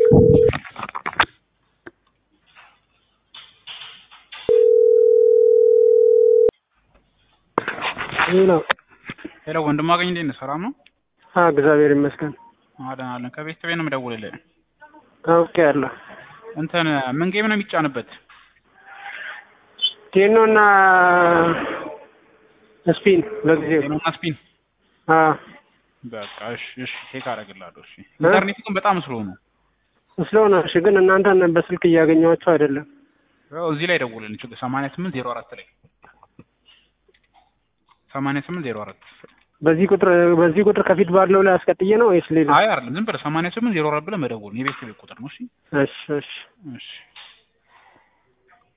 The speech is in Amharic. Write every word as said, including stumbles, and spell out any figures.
ሄሎ ሄሎ ወንድም አገኝ እንዴት ነህ? ሰላም ነው? አዎ እግዚአብሔር ይመስገን። አዳን አለን ከቤት ቤት ነው የምደውልልህ። አውቄያለሁ። እንትን ምን ጌም ነው የሚጫንበት? ቴኖና ስፒን ለጊዜው ቴኖና ስፒን። አዎ በቃ እሺ እሺ ቼክ አደርግልሃለሁ። እሺ ኢንተርኔት ግን በጣም ስሎ ነው። ስሎ ነው። እሺ ግን እናንተን በስልክ እያገኘኋቸው አይደለም። ያው እዚህ ላይ ደውልልኝ ችግር ሰማንያ ስምንት ዜሮ አራት ላይ ሰማንያ ስምንት ዜሮ አራት በዚህ ቁጥር በዚህ ቁጥር ከፊት ባለው ላይ አስቀጥዬ ነው ወይስ ሌላ? አይ አይደለም ዝም ብለህ ሰማንያ ስምንት ዜሮ አራት ብለህ መደወል የቤት ቤት ቁጥር ነው። እሺ እሺ እሺ እሺ